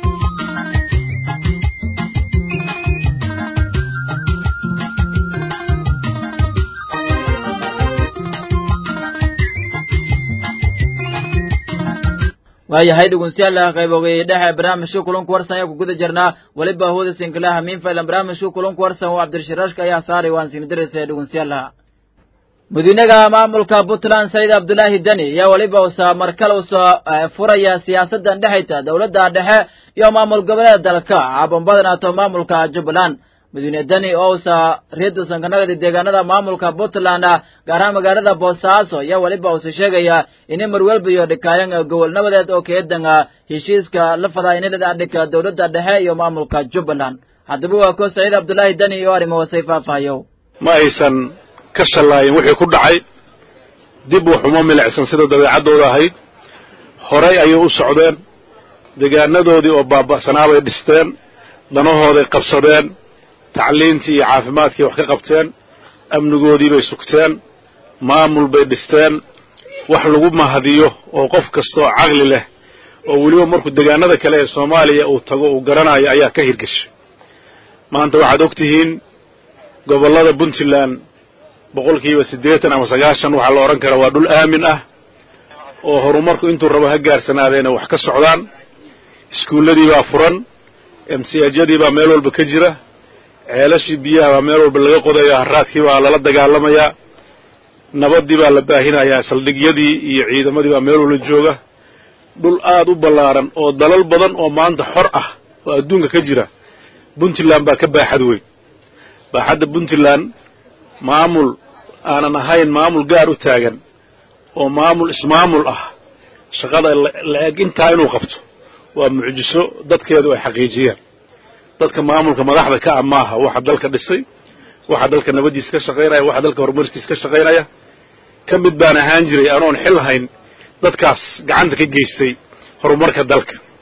waayahay dhegeystayaal qaybogay dhexe barnaamijka kulanka warsan ee ku guda jirnaa waliba hooda sinkalaha min faylan barnaamijka kulanka warsan oo Cabdirashiraashka ayaa saaray waan siin dirisay dhegeystayaal mudanaga maamulka Puntland Said Abdullahi Dani ayaa waliba uu markale uu furaya siyaasaddan dhexayta dawladda dhexe iyo maamul goboleed dalka abon badanato maamulka Jubbaland mudane Dani oo sa reedo sankanada deegaanada maamulka Puntland gaar ahaan magaalada Boosaaso ayaa waliba uu sheegaya in marwalba iyo dhikaayan gobol nabadeed oo keedanga heshiiska la faday in la dhika dawladda dhexe iyo maamulka Jubbaland hadaba waa ko Said Abdullahi Dani iyo arimo wasayfa faayo ma aysan ka shalaayeen wixii ku dhacay dib u xumo milicsan sida dabeecadooda ahayd horay ayay u socdeen deegaanadoodii oo baaba'sanaabay dhisteen danahooday qabsadeen tacliintii iyo caafimaadkii wax ka qabteen amnigoodii bay sugteen maamul bay dhisteen wax lagu mahadiyo oo qof kastoo caqli leh oo weliba markuu deegaanada kale ee Soomaaliya uu tago uu garanayo ayaa ka hirgashay maanta waxaad ogtihiin gobolada Puntland boqolkiiba siddeetan ama sagaashan waxaa la oran karaa waa dhul aamin ah oo horumarku intuu rabo ha gaarsanaadeen wax ka socdaan iskuuladii baa furan M C H-yadii baa meel walba ka jira ceelashii biyaha baa meel walba laga qodayaa haraadkii baa lala dagaalamayaa nabadii baa la baahinayaa saldhigyadii iyo ciidamadii baa meel walba jooga dhul aad u ballaaran oo dalal badan oo maanta xor ah oo adduunka ka jira Puntland baa ka baaxad weyn baaxadda Puntland maamul aanan ahayn maamul gaar u taagan oo maamul ismaamul ah shaqada la eg intaa inuu qabto waa mucjiso dadkeedu ay xaqiijiyeen dadka maamulka madaxda ka amaaha waxa dalka dhisay waxa dalka nabadiisa ka shaqeynaya waxa dalka horumarkiisa ka shaqeynaya ka mid baan ahaan jiray anoon xil hayn dadkaas gacanta ka geystay horumarka dalka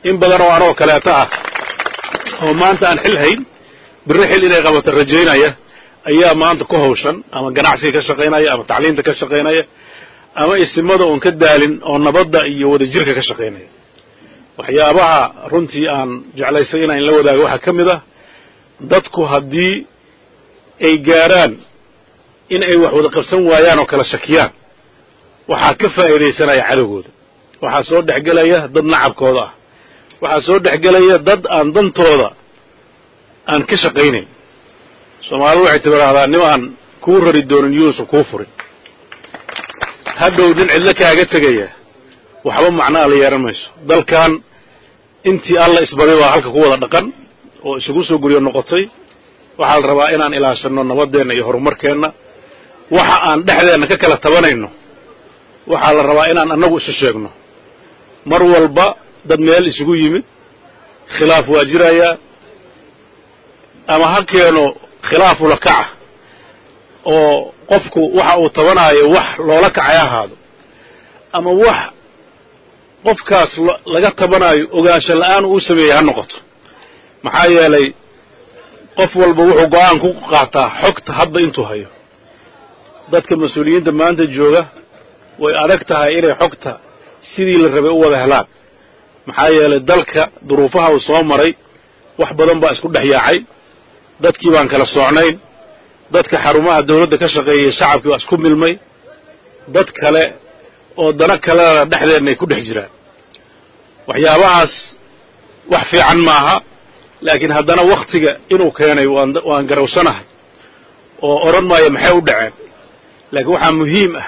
in badan oo anoo kaleeto ah oo maanta aan xil hayn birri xil inay qabato rajaynaya ayaa maanta ku hawshan ama ganacsiga ka shaqaynaya ama tacliinta ka shaqaynaya ama isimada oon ka daalin oo nabadda iyo wadajirka ka shaqaynaya waxyaabaha runtii aan jeclaystay inaan la wadaago waxaa ka mid ah dadku haddii ay gaaraan in ay wax wada qabsan waayaan oo kala shakiyaan waxaa ka faa'iidaysanaya cadowgooda waxaa soo dhexgelaya dad nacabkooda ah waxaa soo dhexgelaya dad aan dantooda aan ka shaqaynayn soomaalidu waxay tidhaahdaa nin aan kuu rari doonin yuusan kuu furin hadhow nin cidlo kaaga tegaya waxba macnaa la yeehan mayso dalkan intii alla isbaday waa halka ku wada dhaqan oo isugu soo guryo noqotay waxaa la rabaa inaan ilaashanno nabadeenna iyo horumarkeenna waxa aan dhexdeenna ka kala tabanayno waxaa la rabaa inaan annagu isu sheegno mar walba dad meel isugu yimid khilaaf waa jirayaa ama ha keeno khilaafu la kaca oo qofku waxa uu tabanaayo wax loola kacay ahaado ama wax qofkaas laga tabanaayo ogaansho la'aan uu sameeyey ha noqoto maxaa yeelay qof walba wuxuu go'aan ku qaataa xogta hadda intuu hayo dadka mas-uuliyiinta maanta jooga way adag tahay inay xogta sidii la rabay u wada helaan maxaa yeelay dalka duruufaha uu soo maray wax badan baa isku dhex yaacay dadkii baan kala soocnayn dadka xarumaha dawladda ka shaqeeyay shacabkii waa isku milmay dad kale oo dana kalena dhexdeenna ay ku dhex jiraan waxyaabahaas wax fiican maaha laakiin haddana wakhtiga inuu keenay waan waan garawsanahay oo odhan maayo maxay u dhaceen laakiin waxaa muhiim ah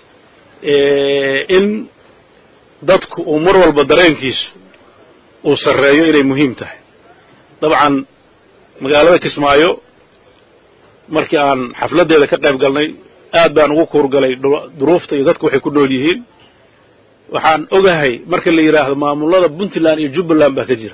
in dadku uu mar walba dareenkiisu uu sarreeyo inay muhiim tahay dabcan magaalada Kismaayo markii aan xafladeeda ka qayb galnay aad baan ugu kuurgalay duruufta iyo dadku waxay ku nool yihiin waxaan ogahay marka la yiraahdo maamulada Puntland iyo Jubbaland baa ka jira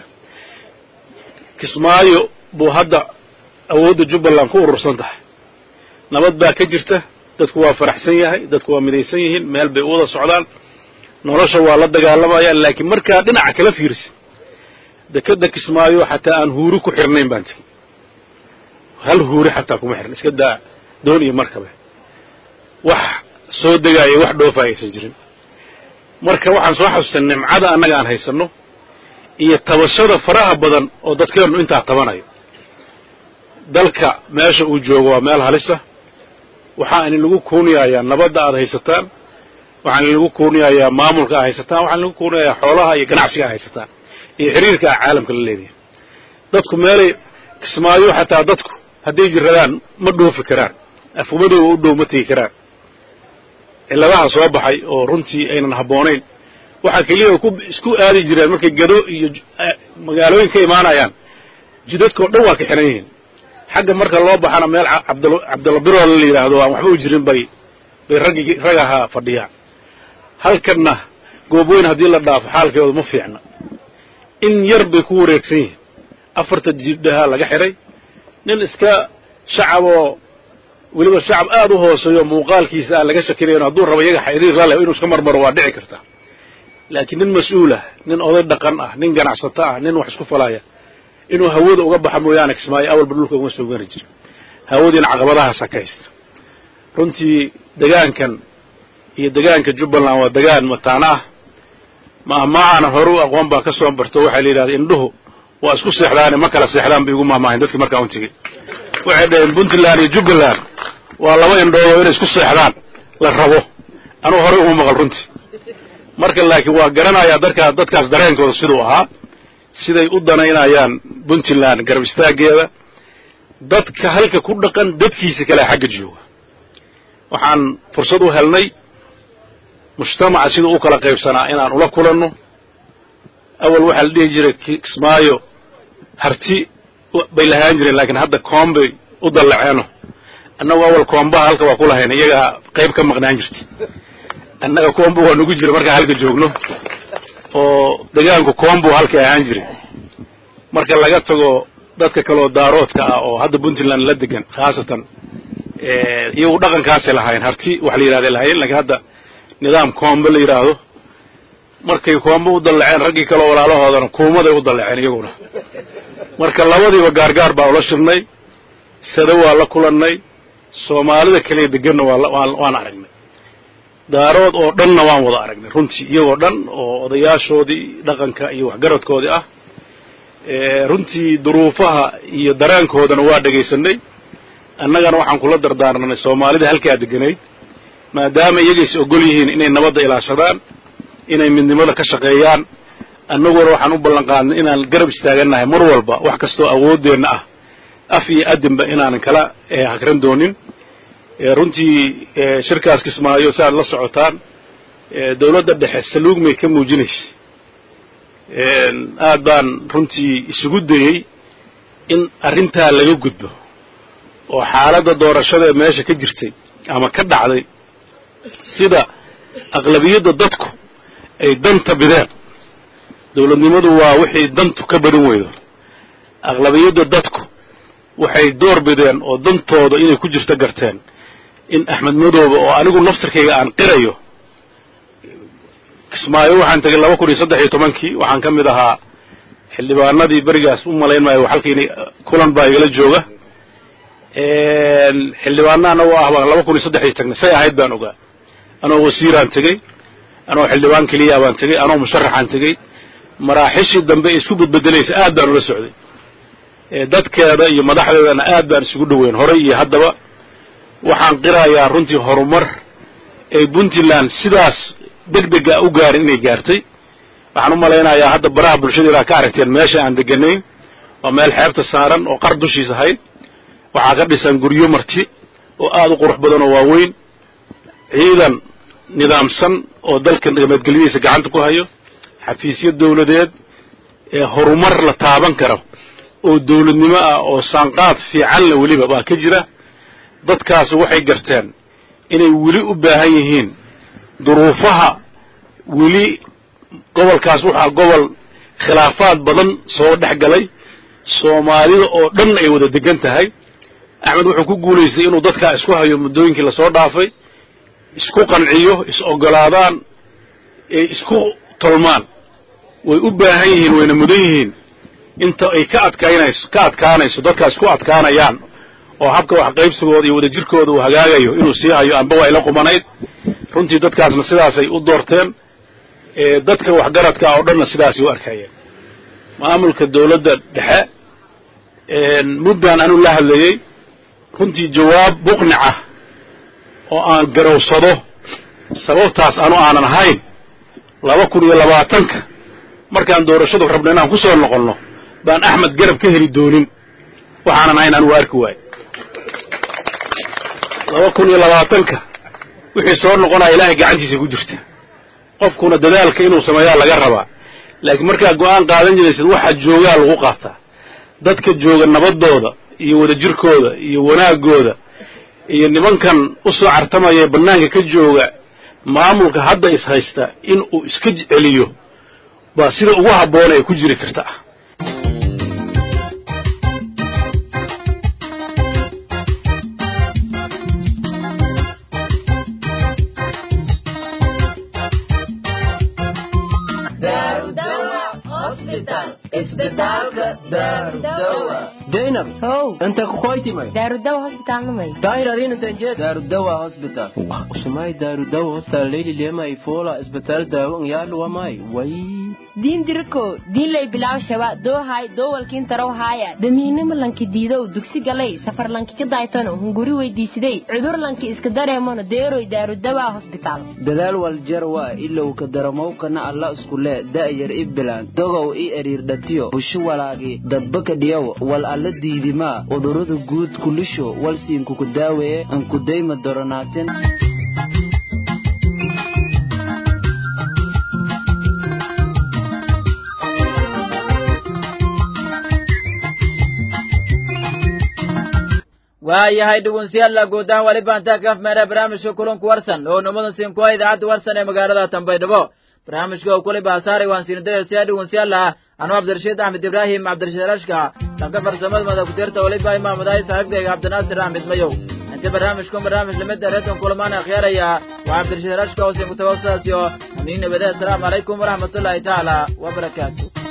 Kismaayo buu hadda awoodda Jubbaland ku urursan tahay nabad baa ka jirta dadku waa faraxsan yahay dadku waa midaysan yihiin meel bay wada socdaan nolosha waa la dagaalamayaan laakiin markaa dhinaca kala fiirsi dekada Kismaayo xataa aan huuri ku xirnayn baan tii hal huuri xataa kuma xirna iska daa doon iyo markaba wax soo degaayo wax dhoofaysan jirin marka waxaan soo xasuusan nimcada annaga aan haysano iyo tabashada faraha badan oo dadkeenu inta tabanayo dalka meesha uu joogo waa meel halisa waxa in lagu kooniyaa nabadda aad haysataan waxa in lagu kooniyaa maamulka aad haysataan waxa in lagu kooniyaa xoolaha iyo ganacsiga aad haysataan iyo xiriirka caalamka la leeyahay dadku meelay Kismaayo xataa dadku haddii jiradaan ma dhoofi karaan afumadu u dhow ma tii karaan ilaa soo baxay oo runtii aynan haboonayn waxa kaliya ku isku aadi jireen markay gado iyo magaalooyin ka imaanayaan jidadku dhan waa ka xiran yihiin xagga marka loo baxana meel Cabdalla Biro la yiraahdo aan waxba u jirin bay bay raggi ragaha fadhiya halkana gooboyn hadii la dhaafo xaalkeedu ma fiicna in yar bay ku wareegsan yihiin afarta jiddaha laga xiray nin iska shacab oo waliba shacab aad u hooseeyo muuqaalkiisa laga shakireen hadduu rabo iyaga xiriir la leh inuu iska marmaro waa dhici karta laakiin nin mas'uul ah nin oday dhaqan ah nin ganacsato ah nin wax isku falaya inuu hawada uga baxo mooyaane Kismaayo awal dhulka uga soo gaari jiray hawadina caqabadaha sakaysta runtii deegaankan iyo deegaanka Jubbaland waa deegaan mataana ah ma maana horu aqoon baa ka soo barto waxa la yiraahdaa indhuhu waa isku seexdaan ma kala seexdaan bay ugu maamaahin dadkii markaa u tagay waxay dhaheen Puntland iyo Jubbaland waa laba indhood oo isku seexdaan la rabo anu hore uma maqal runtii marka laakiin waa garanaya dadka dadkaas dareenkooda sidoo ahaa siday u danaynayaan Puntland garab istaageeda dadka halka ku dhaqan dadkiisa kale xagga jooga waxaan fursad u helnay mujtamaca sidoo u kala qaybsanaa inaan ula kulanno awal waxa la dhigi jiray Kismaayo harti bay lahaan jireen laakiin hadda Koombe u dalaceeno annagu awal Koomba halka waa ku lahayn iyaga qayb ka maqnaan jirtay annaga Koombe waa nagu jira marka halka joogno oo deegaanku Koombe halka ahaan jiray marka laga tago dadka kale oo daaroodka ah oo hadda Puntland la degan khaasatan ee iyagu dhaqankaas lahayn harti wax la yiraahdo lahayn laakiin hadda nidaam Koombe la yiraahdo markay kuwanba u dallaceen raggii kale walaalahoodana kuumaday u dallaceen iyaguna marka labadiiba gaargaar baa ula shirnay sada waa la kulannay soomaalida kale deganna waa waan aragnay daarood oo dhanna waan wada aragnay runtii iyagoo dhan oo odayaashoodii dhaqanka iyo waxgaradkoodii ah runtii duruufaha iyo daraankoodana waa dhegaysanay annagana waxaan kula dardaarnay soomaalida halkaa deganayd maadaama iyagais ogol yihiin inay nabadda ilaashadaan inay midnimada ka shaqeeyaan annaguna waxaan u ballan qaadnay inaan garab istaagannahay mar walba wax kastoo awooddeenna ah af iyo adinba inaanan kala hakran doonin runtii shirkaas kismaayo si aad la socotaan dawladda dhexe saluug may ka muujinaysay aad baan runtii isugu dayey in arrintaa laga gudbo oo xaaladda doorashada ee meesha ka jirtay ama ka dhacday sida aqlabiyadda dadku ay danta bideen dawladnimadu waa wixii dantu ka badan weydo aqlabiyadda dadku waxay door bideen oo dantooda inay ku jirto garteen in Axmed Madoobe oo anigu naftarkayga aan qirayo kismaayo waxaan tagay laba kun iyo saddex iyo tobankii waxaan ka mid ahaa xildhibaanadii berigaas u malayn maayo halkii kulan baa igala jooga xildhibaanana waa ah baan laba kun iyo saddex iyo tagnay say ahayd baan ogaa anoo wasiiraan tagay anoo xildhibaan kaliya baan tagay anoo musharaxaan tagay maraaxishii dambe isku bedbedelaysa aad baan ula socday dadkeeda iyo madaxdeedana aad baan isugu dhaweyn horay iyo haddaba waxaan qirayaa runtii horumar ee Puntland sidaas degdega u gaarin inay gaartay waxaan u malaynayaa hadda baraha bulshada ilaa ka aragteen meesha aan deganayn waa meel xeebta saaran oo qar dushiisa ahayd waxaa ka dhisan guryo marti oo aad u qurux badan oo waaweyn ciidan nidaamsan oo dalka nabadgelyadiisa gacanta ku hayo xafiisyo dawladeed ee horumar la taaban karo oo dawladnimo ah oo saanqaad fiican la weliba baa ka jira dadkaas waxay garteen inay weli u baahan yihiin duruufaha weli gobolkaas waxa gobol khilaafaad badan soo dhex galay Soomaalida oo dhan ay wada degan tahay Axmed wuxuu ku guuleystay inuu dadka isku hayo muddooyinkii la soo dhaafay isku qanciyo is ogolaadaan ee isku tolmaan way u baahan yihiin wayna mudan yihiin inta ay ka adkaynayso ka adkaanayso dadka isku adkaanayaan oo habka wax qaybsigooda iyo wada jirkooda uu hagaagayo inuu sii hayo amba waa ila qumanayd runtii dadkaasna sidaas ay u doorteen ee dadka wax garadka oo dhanna sidaas u arkayeen maamulka dawladda dhexe ee muddan aanu la hadlayay runtii jawaab buqnaca oo aan garowsado sababtaas aanu aanan ahayn laba kun iyo labaatanka markaan doorashadu rabnay inaan ku soo noqonno baan Axmed garab ka heli doonin waxaanan ahayn aan u arki waay laba kun iyo labaatanka wixii soo noqonaa ilaahay gacantiisa ku jirta qofkuna dadaalka inuu sameeyaa laga rabaa laakiin markaa go'aan qaadan jiraysid waxa joogaa lagu qaataa dadka jooga nabadooda iyo wada jirkooda iyo wanaagooda iyo nimankan u soo cartamaya banaanka ka jooga maamulka hadda is haysta in uu iska celiyo baa sida ugu habboon ay ku jiri kartaa Zainab, how? Anta ku qoytimay? Daarudawa hospital numay. Daayir adin inta jeed. Daarudawa hospital. Usmay Daarudawa hospital leeli leema ifola isbitaal daawo yaalo wamay. Way. Diin dirko, diin lay bilaw shaba doo hay doo walkiin taraw haya. Damiinimo lanki diido dugsi galay safar lanki ka daaytano hunguri weydiisiday. Cudur lanki iska dareemano deeroy Daarudawa hospital. Dadaal wal jarwa ilaa ka daramo kana Allah isku lee daayir iblan. Dogow i eriir dhatiyo bushu walaagi dadbaka dhiyaw wal alla diidima udurada guud kulisho wal siin ku daaweeye an ku dayma doronaatin waayahay dhugunsiyaal guudaan wali baanta kaf meera barnaamijka kulanku warsan oo numada siin ku idaacada warsan ee magaalada Tanbaydhabo barnaamijka oo kule baasaari waan siin dareysay dhugunsiyaal anoo Cabdirashiid Axmed Ibrahim Cabdirashiid Rashka tanka farsamada mada ku tirta wali baa imaamadaay saaxiibkayga Cabdinaasir Axmed Mayow inta barnaamijkan barnaamij lamida reetan kulamaana khiyaaraya waa cabdirashiid rashka oo si mutawassaas iyo amiin nabada assalaamu calaykum waraxmatullaahi tacaala wabarakaatu